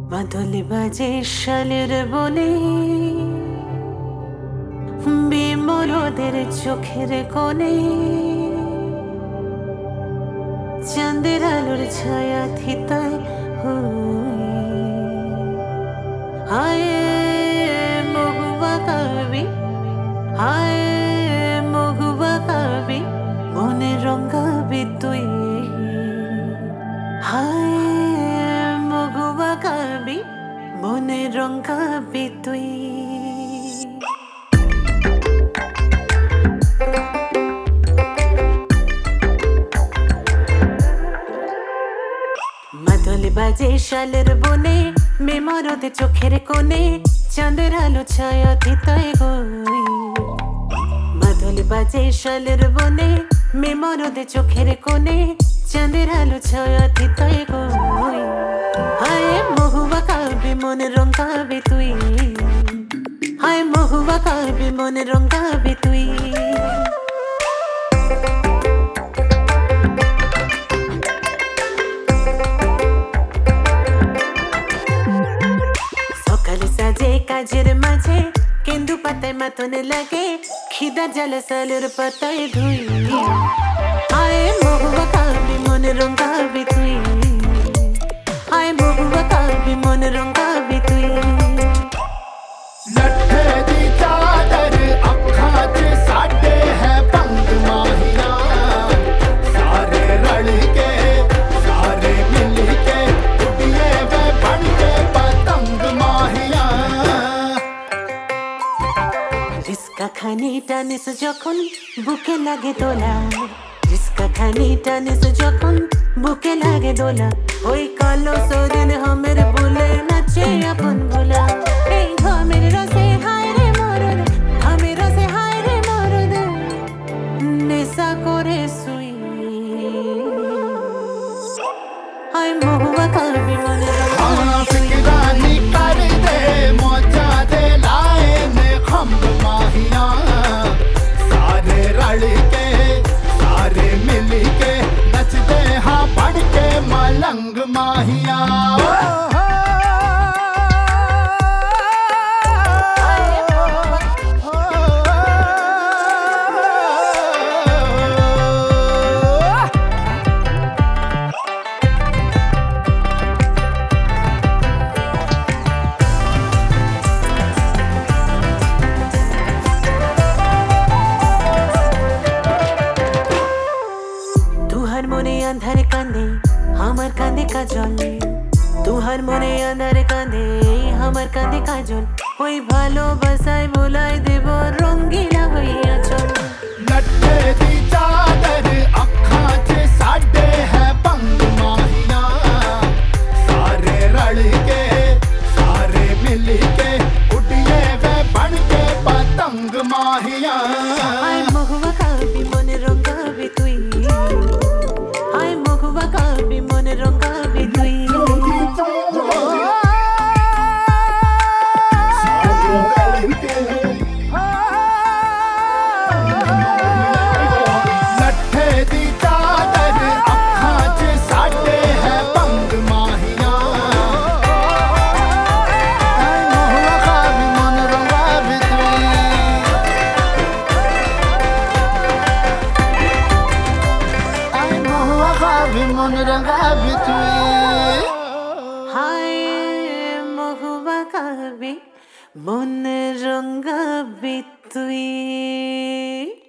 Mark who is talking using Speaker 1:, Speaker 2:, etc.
Speaker 1: মাদল বাজে শালের বনে, বিমলদের চোখের কোণে চাঁদের আলোর ছায়া থিতায় হায় মহুয়া কাবি, হায় মহুয়া কাবি, মনে রঙাবি তুই, হায় মহুয়া কাবি, মনে রঙাবি তুই। মাদল বাজে শালের বনে, মেমরদে চোখের কোণে চাঁদের আলো ছায়া থিতায় গই। মাদল বাজে শালের বনে, মেমরদে চোখের কোণে চাঁদের আলো ছায়া থিতায় গই। হায় মহুয়া কাবি, মনে রঙাবি তুই, হায় মহুয়া কাবি, মনে রঙাবি তুই। সাজে কাজের মাঝে কেন্দু পাতায় মাথনে লাগে, খিদা জ্বালা সালের পাতায় ধুই। হায় মহুয়া কাবি, মনে রঙাবি তুই, হায় মহুয়া কাবি, মনে রঙাবি তুই।
Speaker 2: लट्ठे दी चादर अखां च साडे है पंग माहिया, सारे रल के सारे मिल के उड़िए वे बन के पतंग माहिया।
Speaker 1: রিস্কা খানি টানিস যখন বুকে লাগে দোলা, রিস্কা খানি টানিস যখন বুকে লাগে দোলা, ওই কালো সদিন হামের বলে নাচে আপন ভোলা। এই ঘামের রসে হায় রে মরদ, ঘামের রসে হায় রে মরদ, নেশা করে শুই। হায় মহুয়া কাবি, মনে
Speaker 2: हाँ फिक्रानी कर दे मौजा दे लाए ने खम्ब माहिया, सारे रल के सारे मिल के नचदे हाँ बढ़ के मलंग माहिया।
Speaker 1: তুহার মনে আন্ধার কান্দে আমার কাঁদে কাজল, তুহার মনে আন্ধার কান্দে আমার কাঁদে কাজল, ওই ভালোবাসায় ভোলাই দেব রঙ্গিলা হইয়া চল।
Speaker 2: लट्ठे दी चादर अखां च साडे है पंग माहिया, सारे रल के सारे मिल के उड़िए वे बन के पतंग माहिया।
Speaker 1: হায় মহুয়া কাবি, মনে রঙাবি তুই, হায় মহুয়া কাবি, মনে রঙাবি তুই।
Speaker 2: लट्ठे दी चादर अखां च साडे है पंग माहिया, महुआ काबी, मन रंगाबी तुई, महुआ काबी, मन रंगाबी तुई।
Speaker 1: হায় মহুয়া কাবি, মনে রঙাবি তুই।